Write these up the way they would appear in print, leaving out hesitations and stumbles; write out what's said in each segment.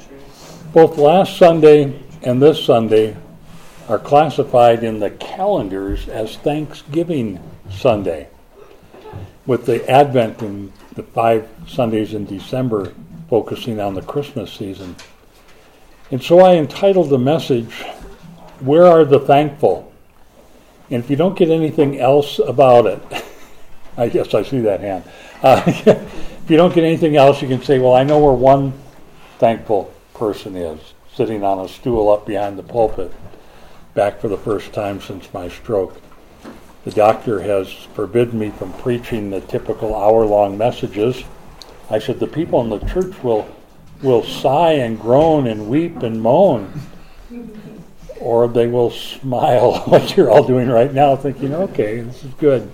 Both last Sunday and this Sunday are classified in the calendars as Thanksgiving Sunday, with the Advent and the 5 Sundays in December focusing on the Christmas season. And so I entitled the message, Where Are the Thankful? And if you don't get anything else about it, I guess I see that hand. If you don't get anything else, you can say, well, I know where one thankful person is, sitting on a stool up behind the pulpit, back for the first time since my stroke. The doctor has forbidden me from preaching the typical hour-long messages. I said, the people in the church will sigh and groan and weep and moan, or they will smile like you're all doing right now, thinking, okay, this is good.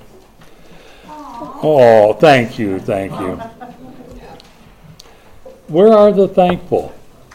Oh, thank you. Where are the thankful?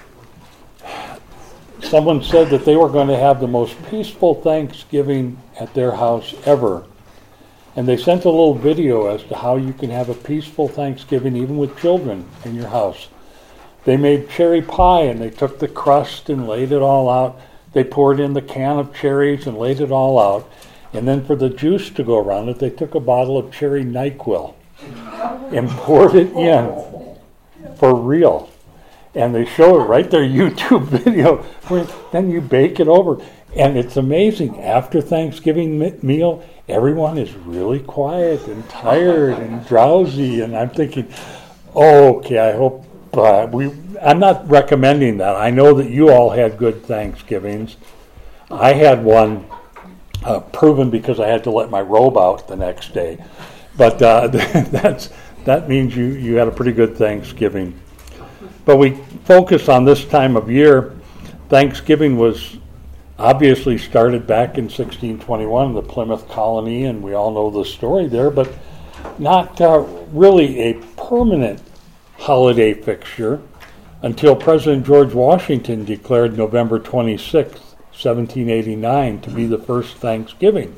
Someone said that they were going to have the most peaceful Thanksgiving at their house ever. And they sent a little video as to how you can have a peaceful Thanksgiving even with children in your house. They made cherry pie and they took the crust and laid it all out. They poured in the can of cherries and laid it all out. And then for the juice to go around it, they took a bottle of cherry NyQuil and poured it in for real. And they show it right there, YouTube video. Then you bake it over. And it's amazing. After Thanksgiving meal, everyone is really quiet and tired and drowsy. And I'm thinking, okay, I hope I'm not recommending that. I know that you all had good Thanksgivings. I had one proven because I had to let my robe out the next day. But that means you had a pretty good Thanksgiving. But we focus on this time of year. Thanksgiving was obviously started back in 1621, the Plymouth colony, and we all know the story there, but not really a permanent holiday fixture until President George Washington declared November 26, 1789, to be the first Thanksgiving.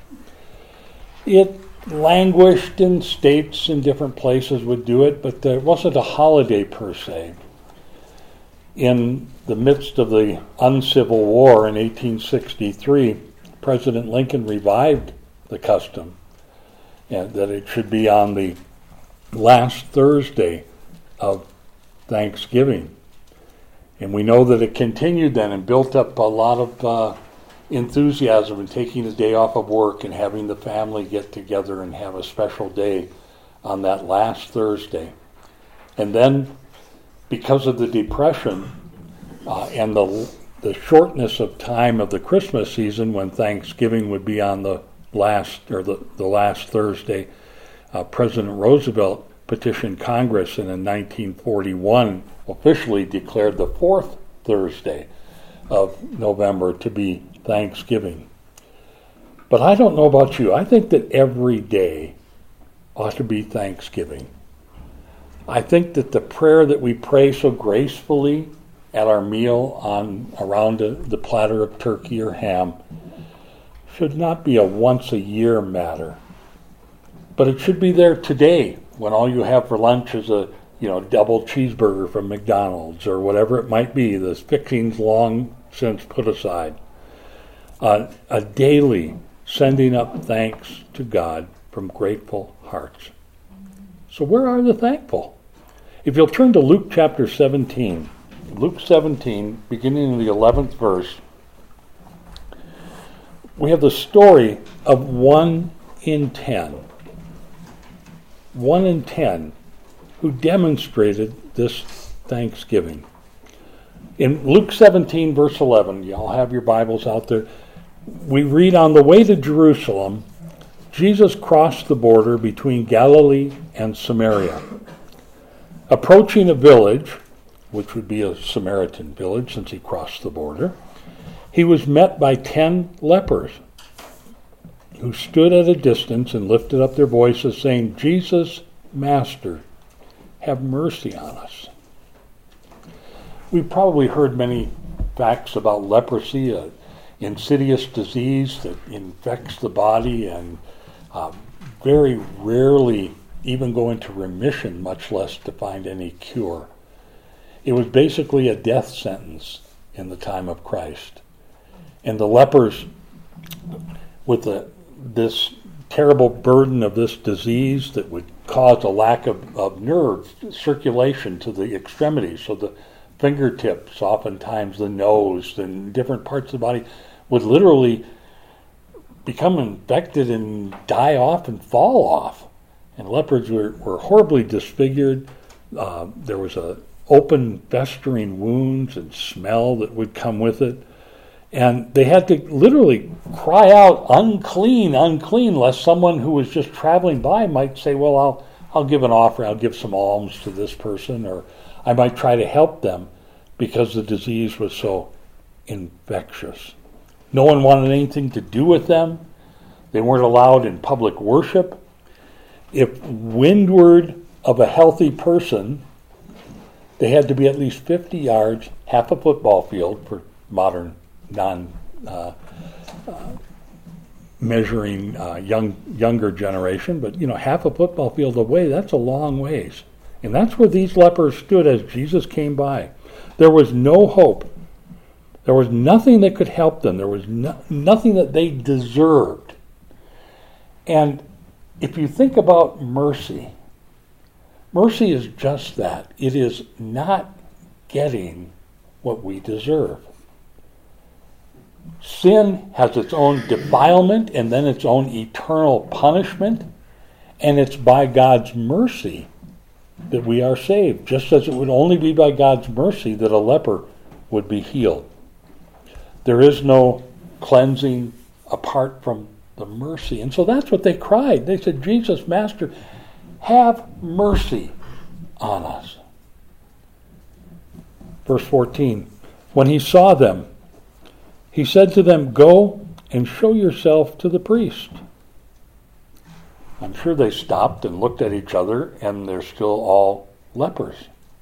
It languished in states and different places would do it, but there wasn't a holiday per se. In the midst of the uncivil war in 1863, President Lincoln revived the custom and that it should be on the last Thursday of Thanksgiving. And we know that it continued then and built up a lot of enthusiasm in taking a day off of work and having the family get together and have a special day on that last Thursday. And then, because of the Depression and the shortness of time of the Christmas season when Thanksgiving would be on the last Thursday, President Roosevelt petitioned Congress and in 1941 officially declared the fourth Thursday of November to be Thanksgiving. But I don't know about you. I think that every day ought to be Thanksgiving. I think that the prayer that we pray so gracefully at our meal around the platter of turkey or ham should not be a once-a-year matter. But it should be there today when all you have for lunch is a double cheeseburger from McDonald's or whatever it might be. The fixings long since put aside. A daily sending up thanks to God from grateful hearts. So where are the thankful? If you'll turn to Luke chapter 17, Luke 17, beginning in the 11th verse, we have the story of 1 in 10. 1 in 10 who demonstrated this thanksgiving. In Luke 17, verse 11, y'all have your Bibles out there, we read, on the way to Jerusalem, Jesus crossed the border between Galilee and Samaria. Approaching a village, which would be a Samaritan village since he crossed the border, he was met by 10 lepers who stood at a distance and lifted up their voices saying, Jesus, Master, have mercy on us. We've probably heard many facts about leprosy, an insidious disease that infects the body and very rarely even go into remission, much less to find any cure. It was basically a death sentence in the time of Christ. And the lepers, with this terrible burden of this disease that would cause a lack of nerve circulation to the extremities, so the fingertips, oftentimes the nose, and different parts of the body would literally become infected and die off and fall off. And lepers were horribly disfigured. There was a open, festering wounds and smell that would come with it. And they had to literally cry out, "Unclean, unclean," lest someone who was just traveling by might say, "Well, I'll give an offering, I'll give some alms to this person," or I might try to help them, because the disease was so infectious. No one wanted anything to do with them. They weren't allowed in public worship. If windward of a healthy person, they had to be at least 50 yards, half a football field for modern non-measuring younger generation, but half a football field away, that's a long ways. And that's where these lepers stood as Jesus came by. There was no hope. There was nothing that could help them. There was nothing that they deserved. And if you think about mercy, mercy is just that. It is not getting what we deserve. Sin has its own defilement and then its own eternal punishment, and it's by God's mercy that we are saved, just as it would only be by God's mercy that a leper would be healed. There is no cleansing apart from the mercy. And so that's what they cried. They said, "Jesus, Master, have mercy on us." Verse 14, when he saw them, he said to them, "Go and show yourself to the priest." I'm sure they stopped and looked at each other, and they're still all lepers.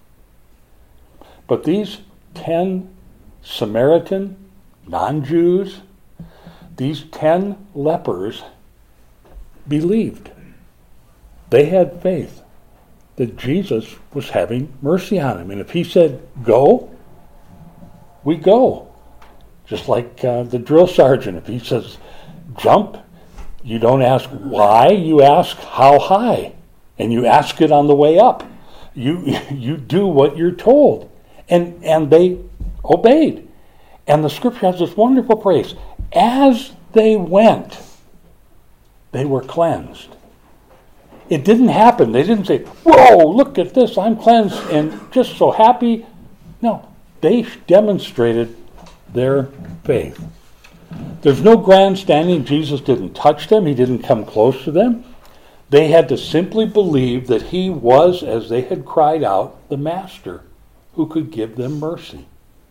But these 10 Samaritan non-Jews, these 10 lepers believed. They had faith that Jesus was having mercy on them. And if he said, "Go," we go. Just like the drill sergeant, if he says, "Jump," you don't ask why, you ask how high. And you ask it on the way up. You do what you're told. And they obeyed. And the scripture has this wonderful phrase, as they went, they were cleansed. It didn't happen. They didn't say, "Whoa, look at this, I'm cleansed and just so happy." No, they demonstrated their faith. There's no grandstanding. Jesus didn't touch them. He didn't come close to them. They had to simply believe that he was, as they had cried out, the Master who could give them mercy.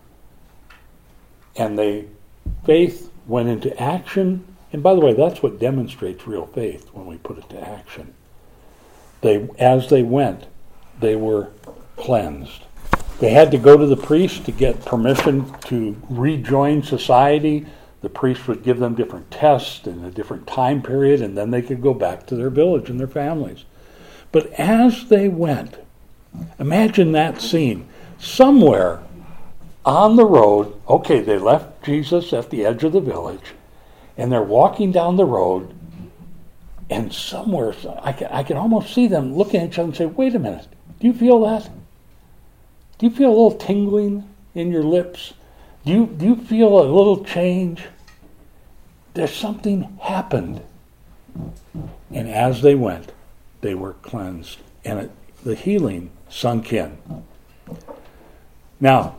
And faith went into action. And by the way, that's what demonstrates real faith, when we put it to action. As they went, they were cleansed. They had to go to the priest to get permission to rejoin society. The priest would give them different tests in a different time period, and then they could go back to their village and their families. But as they went, imagine that scene. Somewhere on the road, okay, they left Jesus at the edge of the village, and they're walking down the road, and somewhere, I can almost see them looking at each other and say, "Wait a minute, do you feel that? Do you feel a little tingling in your lips? Do you feel a little change?" There's something happened. And as they went, they were cleansed. And the healing sunk in. Now,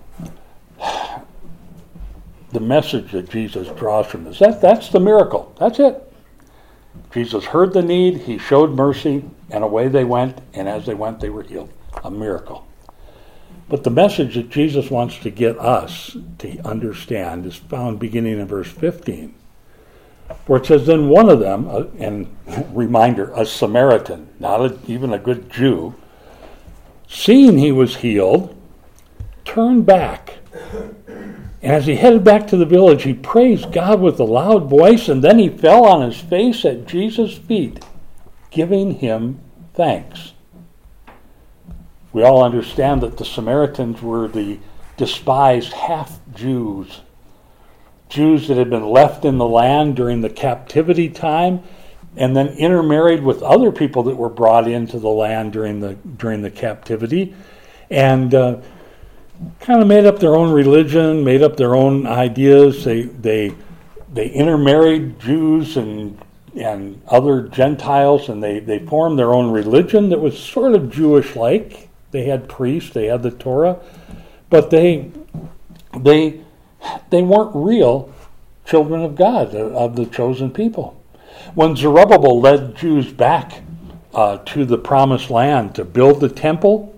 the message that Jesus draws from this, that's the miracle. That's it. Jesus heard the need, he showed mercy, and away they went, and as they went, they were healed. A miracle. But the message that Jesus wants to get us to understand is found beginning in verse 15, where it says, "Then one of them," and reminder, a Samaritan, not even a good Jew, "seeing he was healed, turned back. And as he headed back to the village, he praised God with a loud voice, and then he fell on his face at Jesus' feet, giving him thanks." We all understand that the Samaritans were the despised half-Jews, Jews that had been left in the land during the captivity time and then intermarried with other people that were brought into the land during the captivity, and kind of made up their own religion, made up their own ideas. They intermarried Jews and other Gentiles, and they formed their own religion that was sort of Jewish-like. They had priests, they had the Torah, but they weren't real children of God, of the chosen people. When Zerubbabel led Jews back to the Promised Land to build the temple,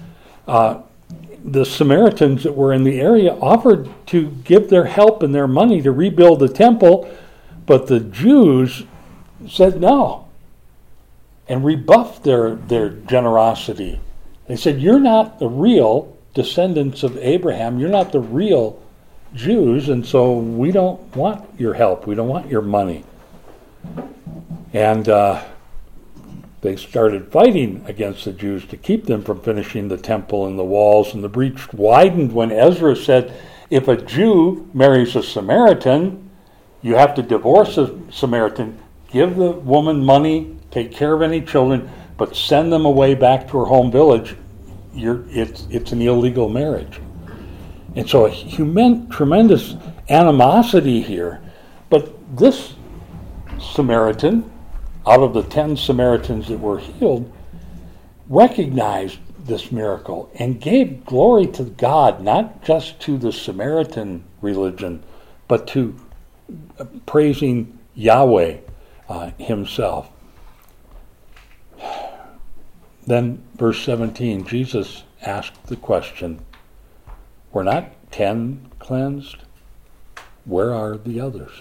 the Samaritans that were in the area offered to give their help and their money to rebuild the temple, but the Jews said no and rebuffed their generosity. They said, "You're not the real descendants of Abraham. You're not the real Jews, and so we don't want your help. We don't want your money." And they started fighting against the Jews to keep them from finishing the temple and the walls, and the breach widened when Ezra said, if a Jew marries a Samaritan, you have to divorce a Samaritan, give the woman money, take care of any children, but send them away back to her home village. It's an illegal marriage. And so a tremendous animosity here. But this Samaritan, out of the 10 Samaritans that were healed, recognized this miracle and gave glory to God, not just to the Samaritan religion, but to praising Yahweh himself. Then, verse 17, Jesus asked the question, were not 10 cleansed? Where are the others?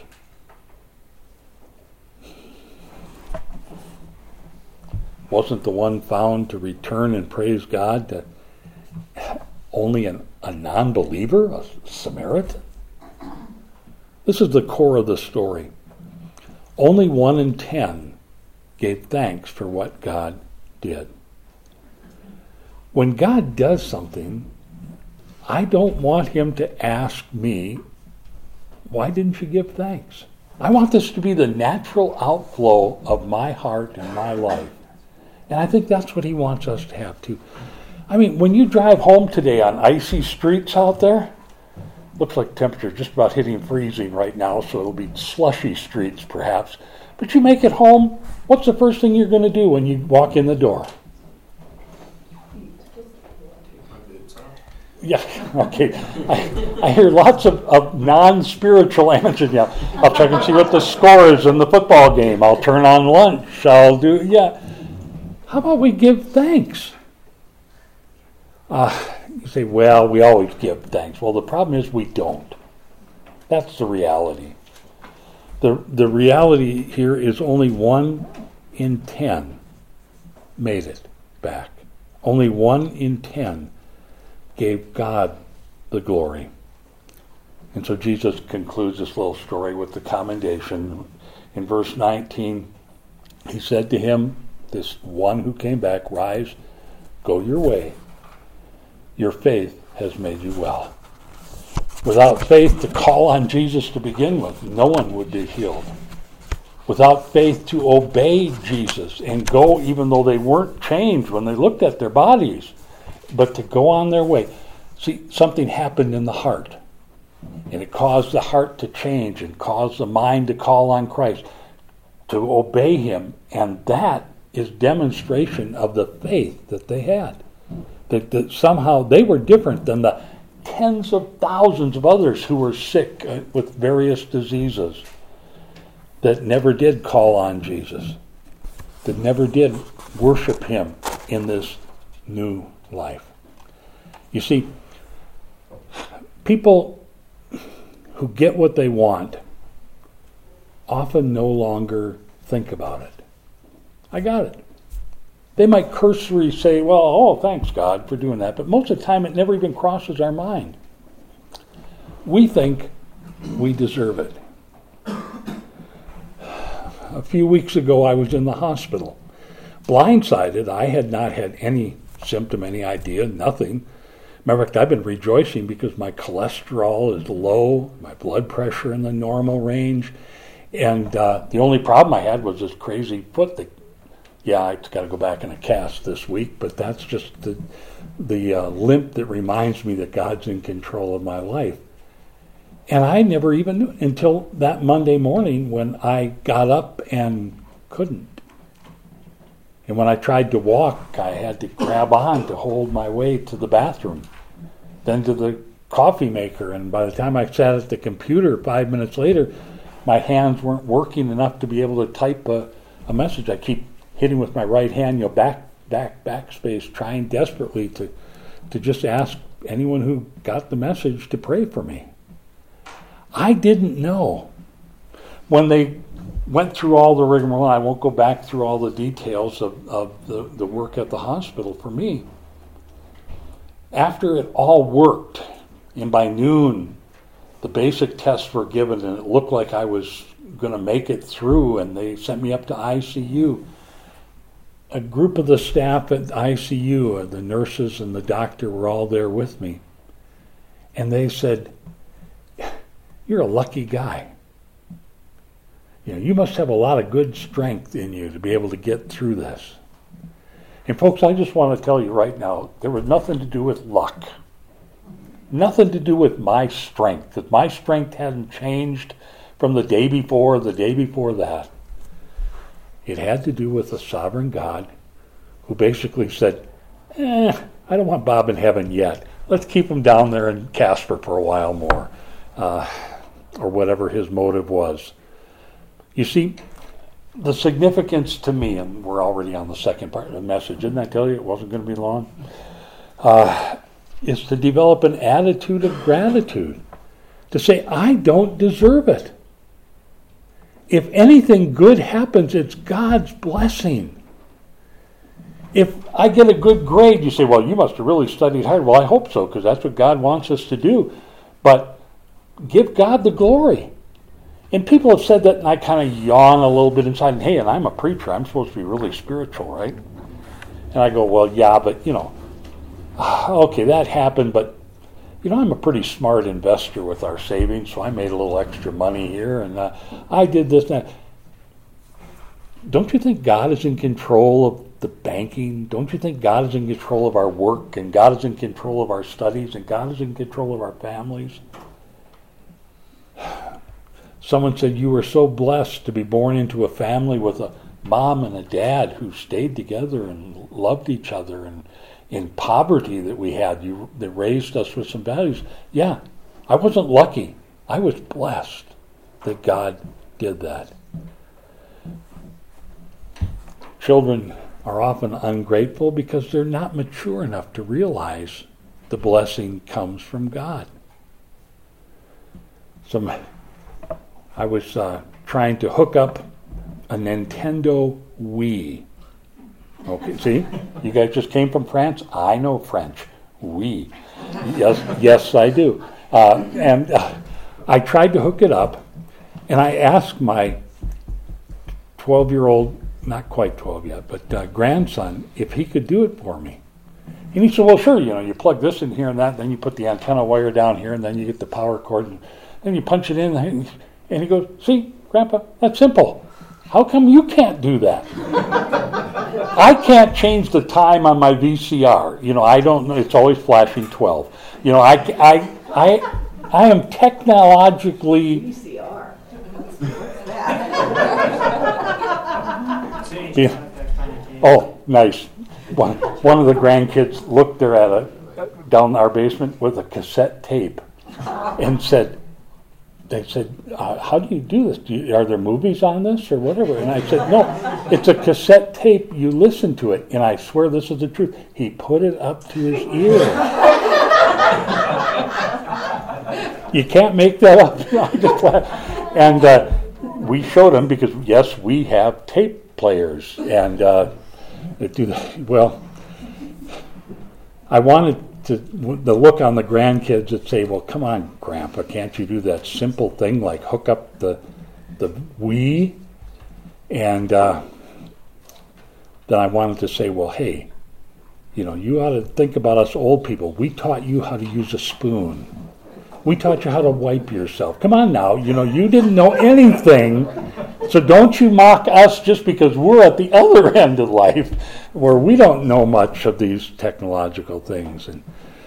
Wasn't the one found to return and praise God that only a non-believer, a Samaritan? This is the core of the story. Only 1 in 10 gave thanks for what God did. When God does something, I don't want him to ask me, why didn't you give thanks? I want this to be the natural outflow of my heart and my life. And I think that's what he wants us to have too. I mean, when you drive home today on icy streets out there, looks like temperature's just about hitting freezing right now, so it'll be slushy streets perhaps. But you make it home, what's the first thing you're going to do when you walk in the door? Yeah, okay. I hear lots of non-spiritual answers now. I'll check and see what the score is in the football game. I'll turn on lunch. Yeah. How about we give thanks? You say, well, we always give thanks. Well, the problem is we don't. That's the reality. The reality here is only 1 in 10 made it back. Only 1 in 10 gave God the glory. And so Jesus concludes this little story with the commendation. In verse 19, he said to him, this one who came back, rise, go your way. Your faith has made you well. Without faith to call on Jesus to begin with, no one would be healed. Without faith to obey Jesus and go even though they weren't changed when they looked at their bodies, but to go on their way. See, something happened in the heart, and it caused the heart to change and caused the mind to call on Christ, to obey him, and that is demonstration of the faith that they had. That somehow they were different than the tens of thousands of others who were sick with various diseases that never did call on Jesus, that never did worship him in this new life. You see, people who get what they want often no longer think about it. I got it. They might cursory say, well, oh, thanks God for doing that, but most of the time it never even crosses our mind. We think we deserve it. A few weeks ago I was in the hospital. Blindsided, I had not had any symptom, any idea, nothing. Matter of fact, I've been rejoicing because my cholesterol is low, my blood pressure in the normal range, and the only problem I had was this crazy foot that, I've got to go back in a cast this week, but that's just the limp that reminds me that God's in control of my life. And I never even knew until that Monday morning when I got up and couldn't. And when I tried to walk, I had to grab on to hold my way to the bathroom, then to the coffee maker. And by the time I sat at the computer 5 minutes later, my hands weren't working enough to be able to type a message. I keep hitting with my right hand, backspace, trying desperately to just ask anyone who got the message to pray for me. I didn't know. When they went through all the rigmarole, I won't go back through all the details of the work at the hospital for me. After it all worked, and by noon, the basic tests were given, and it looked like I was going to make it through, and they sent me up to ICU. A group of the staff at ICU, the nurses and the doctor, were all there with me. And they said, "You're a lucky guy. You must have a lot of good strength in you to be able to get through this." And folks, I just want to tell you right now, there was nothing to do with luck. Nothing to do with my strength, because my strength hadn't changed from the day before or the day before that. It had to do with the sovereign God who basically said, I don't want Bob in heaven yet. Let's keep him down there in Casper for a while more, or whatever his motive was. You see, the significance to me, and we're already on the second part of the message, didn't I tell you it wasn't going to be long? Is to develop an attitude of gratitude, to say, I don't deserve it. If anything good happens, it's God's blessing. If I get a good grade, you say, well, you must have really studied hard. Well, I hope so, because that's what God wants us to do. But give God the glory. And people have said that, and I kind of yawn a little bit inside, and hey, and I'm a preacher. I'm supposed to be really spiritual, right? And I go, well, yeah, but, okay, that happened, but I'm a pretty smart investor with our savings, so I made a little extra money here, and I did this and that. Don't you think God is in control of the banking? Don't you think God is in control of our work, and God is in control of our studies, and God is in control of our families? Someone said, you were so blessed to be born into a family with a mom and a dad who stayed together and loved each other, and in poverty that we had, that raised us with some values. Yeah, I wasn't lucky. I was blessed that God did that. Children are often ungrateful because they're not mature enough to realize the blessing comes from God. I was trying to hook up a Nintendo Wii. Okay, see, you guys just came from France. I know French. Oui. Yes, I do. And I tried to hook it up, and I asked my 12-year-old, not quite 12 yet, but grandson, if he could do it for me. And he said, well, sure, you plug this in here and that, then you put the antenna wire down here, and then you get the power cord, and then you punch it in, and he goes, see, Grandpa, that's simple. How come you can't do that? I can't change the time on my VCR. I don't know. It's always flashing 12. I am technologically. VCR. Oh, nice. One of the grandkids looked there down our basement with a cassette tape, and they said, how do you do this? Are there movies on this or whatever? And I said, no, it's a cassette tape. You listen to it. And I swear this is the truth. He put it up to his ear. You can't make that up. And we showed him because, yes, we have tape players. And that do that. Well, I wanted the look on the grandkids that say, well, come on, Grandpa, can't you do that simple thing like hook up the Wii? And then I wanted to say, well, hey, You ought to think about us old people. We taught you how to use a spoon. We taught you how to wipe yourself. Come on now, you didn't know anything. So don't you mock us just because we're at the other end of life where we don't know much of these technological things. And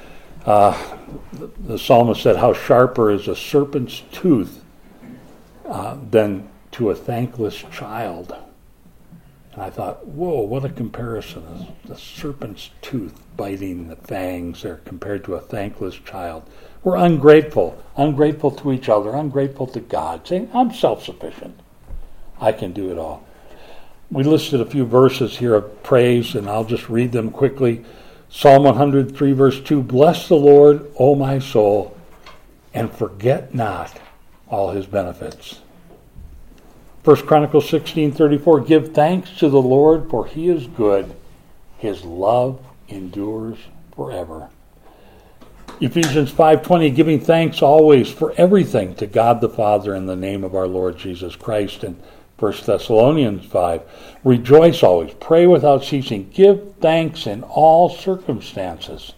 the psalmist said, how sharper is a serpent's tooth than to a thankless child. And I thought, whoa, what a comparison. The serpent's tooth biting the fangs there compared to a thankless child. We're ungrateful to each other, ungrateful to God, saying, I'm self-sufficient. I can do it all. We listed a few verses here of praise, and I'll just read them quickly. Psalm 103, verse 2, bless the Lord, O my soul, and forget not all his benefits. 1 Chronicles 16:34, give thanks to the Lord, for he is good. His love endures forever. Ephesians 5:20, giving thanks always for everything to God the Father in the name of our Lord Jesus Christ. And 1 Thessalonians 5, rejoice always, pray without ceasing, give thanks in all circumstances.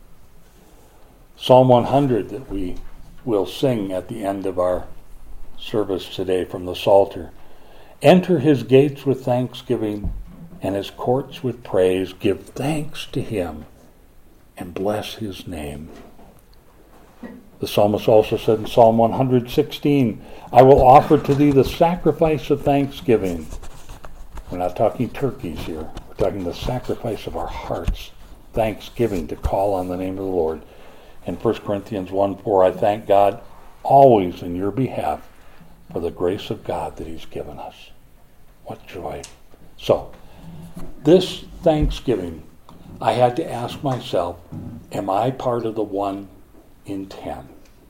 Psalm 100 that we will sing at the end of our service today from the Psalter. Enter his gates with thanksgiving and his courts with praise. Give thanks to him and bless his name. The psalmist also said in Psalm 116, I will offer to thee the sacrifice of thanksgiving. We're not talking turkeys here. We're talking the sacrifice of our hearts. Thanksgiving to call on the name of the Lord. In 1 Corinthians 1:4, I thank God always in your behalf for the grace of God that he's given us. What joy. So, this Thanksgiving, I had to ask myself, am I part of the 1 in 10?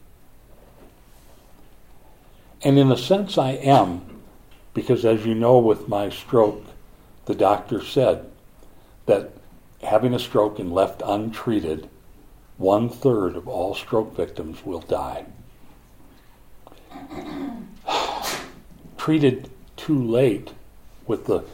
And in a sense I am, because as you know with my stroke, the doctor said that having a stroke and left untreated, 1/3 of all stroke victims will die. Treated too late with the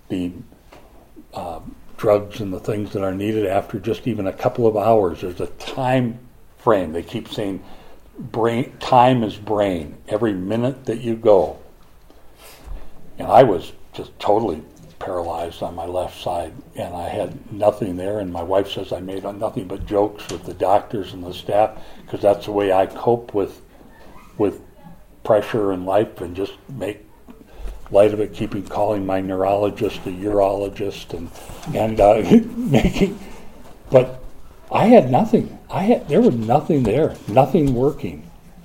drugs and the things that are needed after just even a couple of hours. There's a time frame. They keep saying time is brain. Every minute that you go. And I was just totally paralyzed on my left side, and I had nothing there, and my wife says I made nothing but jokes with the doctors and the staff, because that's the way I cope with pressure in life, and just make light of it, keeping calling my neurologist a urologist, and making, but I had nothing. There was nothing there, nothing working.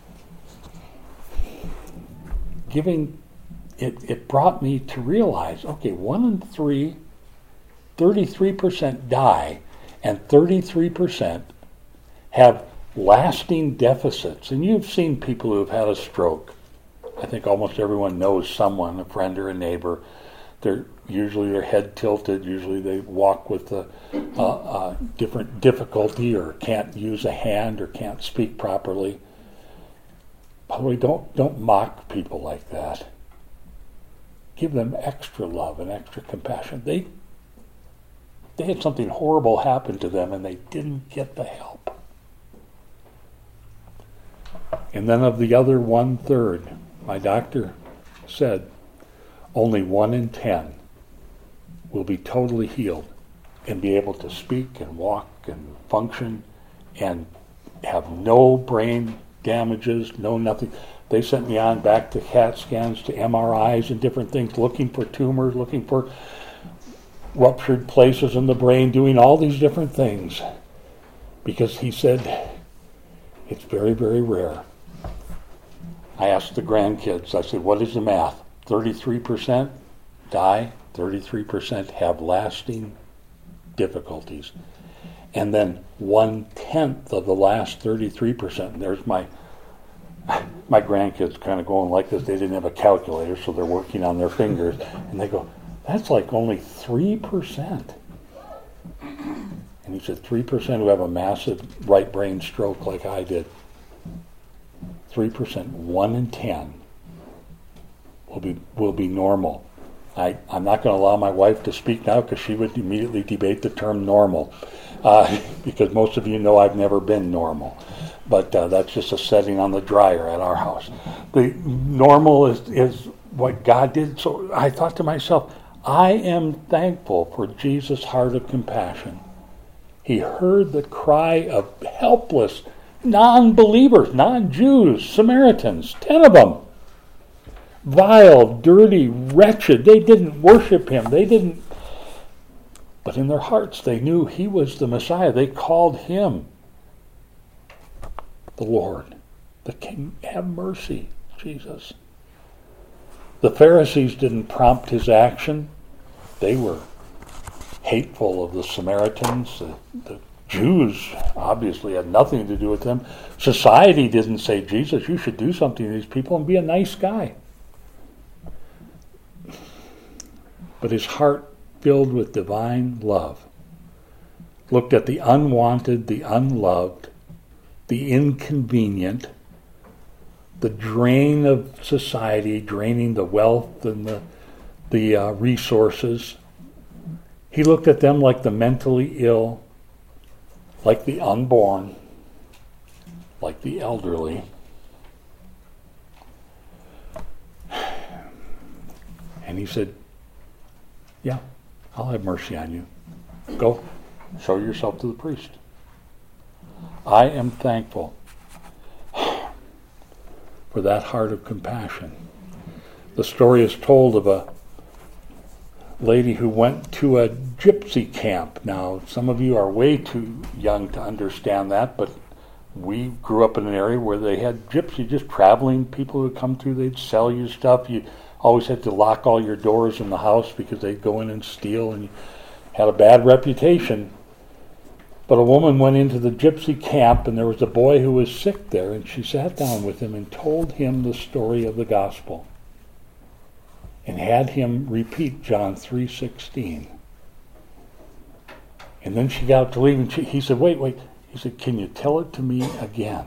It brought me to realize, okay, 1 in 3, 33% die, and 33% have lasting deficits. And you've seen people who have had a stroke. I think almost everyone knows someone, a friend or a neighbor. They're usually their head tilted. Usually they walk with a different difficulty, or can't use a hand, or can't speak properly. By the way, don't mock people like that. Give them extra love and extra compassion. They had something horrible happen to them, and they didn't get the help. And then of the other 1/3, my doctor said only 1 in 10 will be totally healed and be able to speak and walk and function and have no brain damages, no nothing. They sent me on back to CAT scans, to MRIs and different things, looking for tumors, looking for ruptured places in the brain, doing all these different things, because he said it's very, very rare. I asked the grandkids, I said, what is the math? 33% die, 33% have lasting difficulties. And then 1/10 of the last 33%, and there's my grandkids kind of going like this. They didn't have a calculator, so they're working on their fingers. And they go, that's like only 3%. And he said 3% who have a massive right brain stroke like I did. 3%, 1 in 10 will be normal. I'm not going to allow my wife to speak now because she would immediately debate the term normal, because most of you know I've never been normal. But that's just a setting on the dryer at our house. The normal is what God did. So I thought to myself, I am thankful for Jesus' heart of compassion. He heard the cry of helpless non-believers, non-Jews, Samaritans, 10 of them. Vile, dirty, wretched. They didn't worship him. But in their hearts they knew he was the Messiah. They called him the Lord, the King. Have mercy, Jesus. The Pharisees didn't prompt his action. They were hateful of the Samaritans. The Jews obviously had nothing to do with them. Society didn't say, Jesus, you should do something to these people and be a nice guy. But his heart, filled with divine love, looked at the unwanted, the unloved, the inconvenient, the drain of society, draining the wealth and the resources. He looked at them like the mentally ill, like the unborn, like the elderly. And he said, yeah, I'll have mercy on you. Go, show yourself to the priest. I am thankful for that heart of compassion. The story is told of a lady who went to a gypsy camp. Now, some of you are way too young to understand that, but we grew up in an area where they had gypsy, just traveling people who would come through. They'd sell you stuff. You always had to lock all your doors in the house because they'd go in and steal, and you had a bad reputation. But a woman went into the gypsy camp, and there was a boy who was sick there, and she sat down with him and told him the story of the gospel and had him repeat John 3:16. And then she got up to leave, and he said, wait. He said, can you tell it to me again?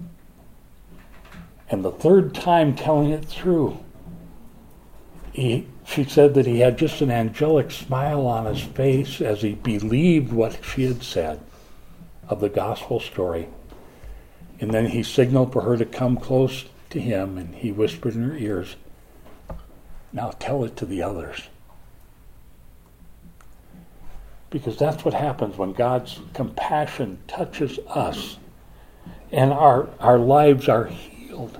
And the third time telling it through, she said that he had just an angelic smile on his face as he believed what she had said of the gospel story. And then he signaled for her to come close to him, and he whispered in her ears, now tell it to the others. Because that's what happens when God's compassion touches us and our lives are healed.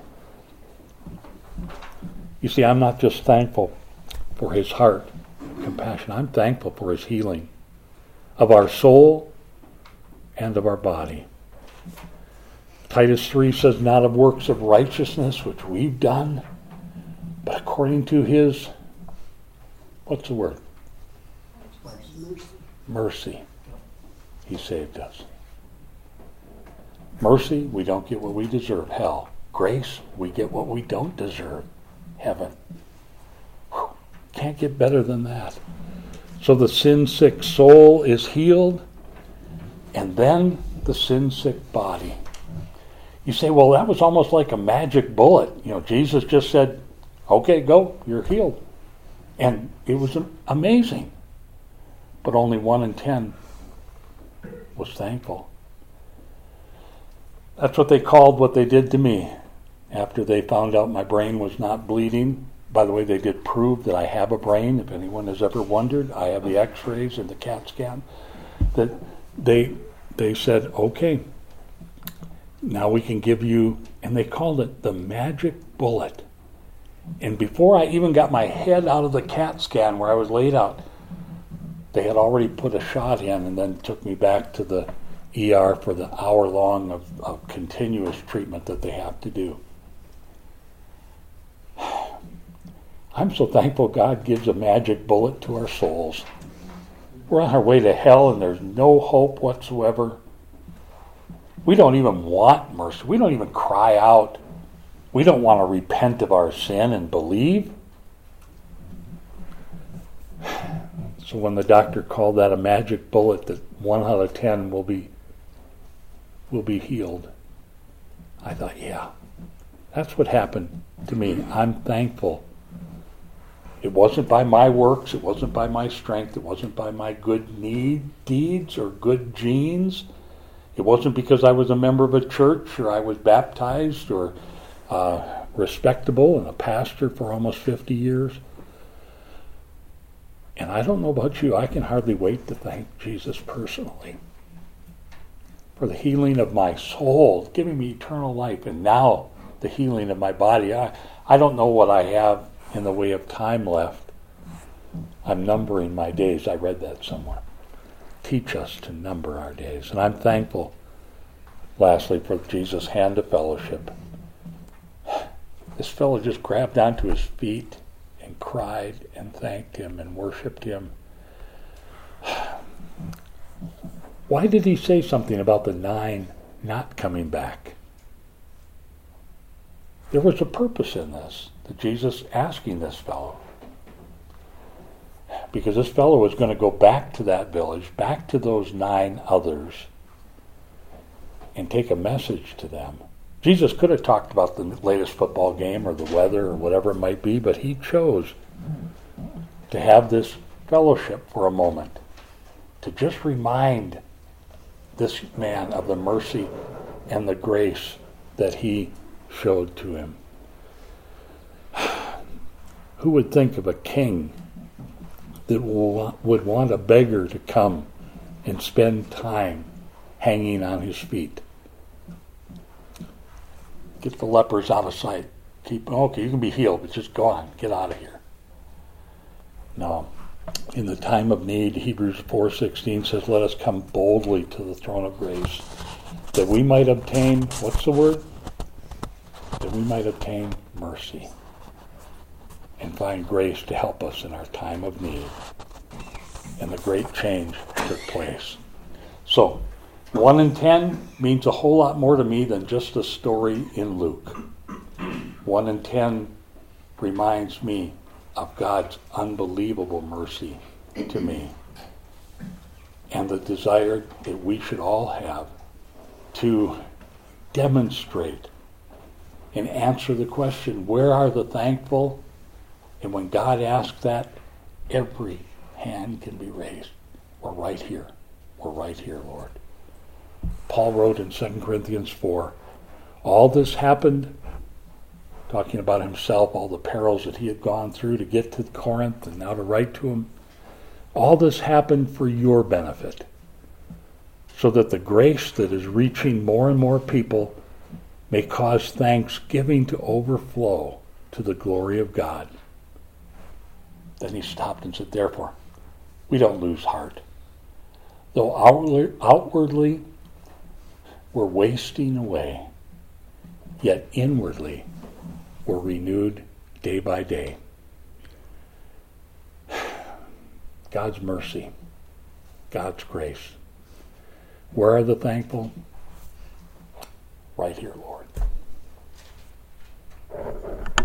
You see, I'm not just thankful for his heart, compassion. I'm thankful for his healing of our soul and of our body. Titus 3 says, not of works of righteousness which we've done, but according to his, what's the word? Mercy. He saved us. Mercy, we don't get what we deserve, hell. Grace, we get what we don't deserve, heaven. Whew. Can't get better than that. So the sin-sick soul is healed, and then the sin-sick body. You say, well, that was almost like a magic bullet. You know, Jesus just said, okay, go, you're healed. And it was amazing. But only 1 in 10 was thankful. That's what they called what they did to me after they found out my brain was not bleeding. By the way, they did prove that I have a brain. If anyone has ever wondered, I have the x-rays and the CAT scan. That they said, okay, now we can give you, and they called it the magic bullet. And before I even got my head out of the CAT scan where I was laid out, they had already put a shot in and then took me back to the ER for the hour long of continuous treatment that they have to do. I'm so thankful God gives a magic bullet to our souls. We're on our way to hell and there's no hope whatsoever. We don't even want mercy. We don't even cry out. We don't want to repent of our sin and believe. So when the doctor called that a magic bullet that 1 out of 10 will be healed, I thought, yeah, that's what happened to me. I'm thankful It wasn't by my works, it wasn't by my strength, it wasn't by my good deeds or good genes. It wasn't because I was a member of a church or I was baptized or respectable and a pastor for almost 50 years. And I don't know about you, I can hardly wait to thank Jesus personally for the healing of my soul, giving me eternal life, and now the healing of my body. I don't know what I have in the way of time left. I'm numbering my days. I read that somewhere. Teach us to number our days. And I'm thankful, lastly, for Jesus' hand of fellowship. This fellow just grabbed onto his feet and cried and thanked him and worshipped him. Why did he say something about the 9 not coming back? There was a purpose in this, that Jesus asking this fellow. Because this fellow was going to go back to that village, back to those 9 others, and take a message to them. Jesus could have talked about the latest football game or the weather or whatever it might be, but he chose to have this fellowship for a moment, to just remind this man of the mercy and the grace that he showed to him. Who would think of a king that would want a beggar to come and spend time hanging on his feet? Get the lepers out of sight. Okay, you can be healed, but just go on. Get out of here. No. In the time of need, Hebrews 4:16 says, let us come boldly to the throne of grace, that we might obtain, what's the word? That we might obtain mercy and find grace to help us in our time of need. And the great change took place. So, 1 in 10 means a whole lot more to me than just a story in Luke. 1 in 10 reminds me of God's unbelievable mercy to me and the desire that we should all have to demonstrate and answer the question, where are the thankful? And when God asks that, every hand can be raised. We're right here. We're right here, Lord. Paul wrote in 2 Corinthians 4, all this happened, talking about himself, all the perils that he had gone through to get to Corinth and now to write to him. All this happened for your benefit, so that the grace that is reaching more and more people may cause thanksgiving to overflow to the glory of God. Then he stopped and said, therefore, we don't lose heart. Though outwardly we're wasting away, yet inwardly we're renewed day by day. God's mercy, God's grace. Where are the thankful? Right here, Lord.